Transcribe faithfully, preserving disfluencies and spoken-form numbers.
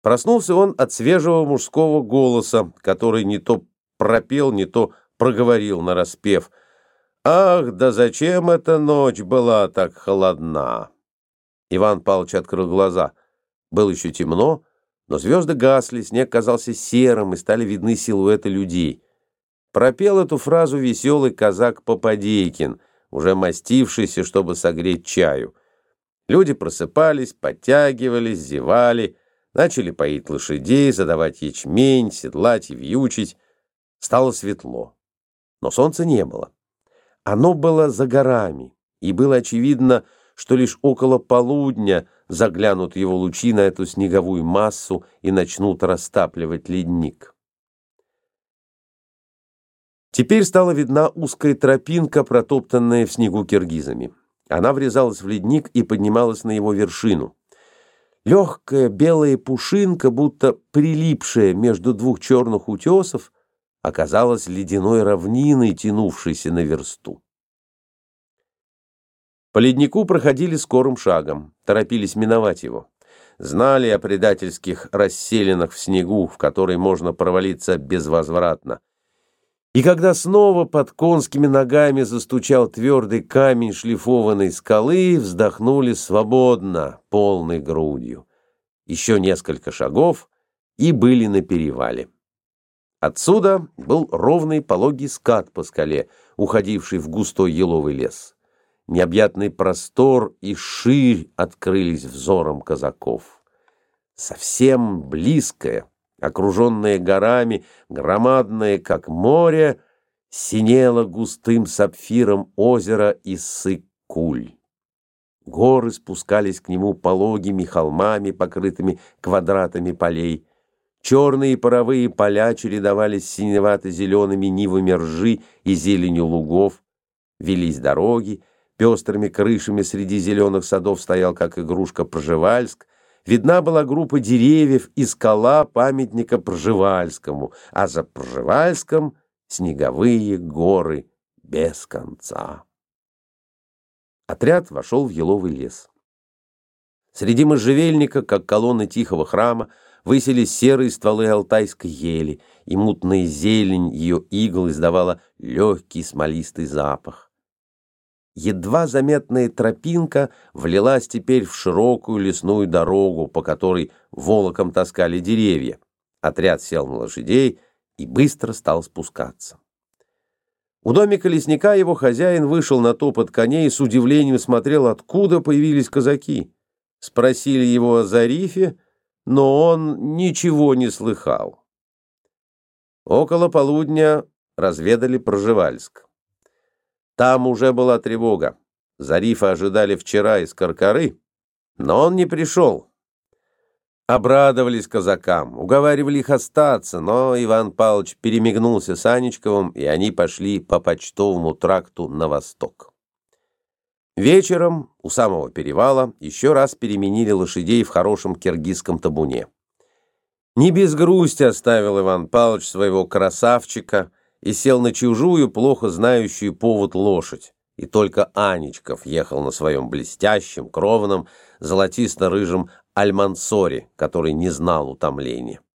Проснулся он от свежего мужского голоса, который не то пропел, не то проговорил нараспев: «Ах, да зачем эта ночь была так холодна?» Иван Павлович открыл глаза. Было еще темно, но звезды гасли, снег казался серым, и стали видны силуэты людей. Пропел эту фразу веселый казак Попадейкин, уже мастившийся, чтобы согреть чаю. Люди просыпались, подтягивались, зевали, начали поить лошадей, задавать ячмень, седлать и вьючить. Стало светло, но солнца не было. Оно было за горами, и было очевидно, что лишь около полудня заглянут его лучи на эту снеговую массу и начнут растапливать ледник. Теперь стала видна узкая тропинка, протоптанная в снегу киргизами. Она врезалась в ледник и поднималась на его вершину. Легкая белая пушинка, будто прилипшая между двух черных утесов, оказалась ледяной равниной, тянувшейся на версту. По леднику проходили скорым шагом, торопились миновать его. Знали о предательских расселинах в снегу, в который можно провалиться безвозвратно. И когда снова под конскими ногами застучал твердый камень шлифованной скалы, вздохнули свободно, полной грудью. Еще несколько шагов и были на перевале. Отсюда был ровный пологий скат по скале, уходивший в густой еловый лес. Необъятный простор и ширь открылись взором казаков. Совсем близкое, окруженное горами, громадное, как море, синело густым сапфиром озеро Иссык-Куль. Горы спускались к нему пологими холмами, покрытыми квадратами полей. Черные паровые поля чередовались с синевато-зелеными нивами ржи и зеленью лугов. Велись дороги, пестрыми крышами среди зеленых садов стоял, как игрушка, Пржевальск. Видна была группа деревьев и скала памятника Пржевальскому, а за Пржевальском снеговые горы без конца. Отряд вошел в еловый лес. Среди можжевельника, как колонны тихого храма, высились серые стволы алтайской ели, и мутная зелень ее игл издавала легкий смолистый запах. Едва заметная тропинка влилась теперь в широкую лесную дорогу, по которой волоком таскали деревья. Отряд сел на лошадей и быстро стал спускаться. У домика лесника его хозяин вышел на топот коней и с удивлением смотрел, откуда появились казаки. Спросили его о Зарифе, но он ничего не слыхал. Около полудня разведали Пржевальск. Там уже была тревога. Зарифа ожидали вчера из Каркары, но он не пришел. Обрадовались казакам, уговаривали их остаться, но Иван Павлович перемигнулся с Аничковым, и они пошли по почтовому тракту на восток. Вечером у самого перевала еще раз переменили лошадей в хорошем киргизском табуне. Не без грусти оставил Иван Павлович своего красавчика и сел на чужую, плохо знающую повод лошадь, и только Аничков ехал на своем блестящем, кровном, золотисто-рыжем альмансоре, который не знал утомления.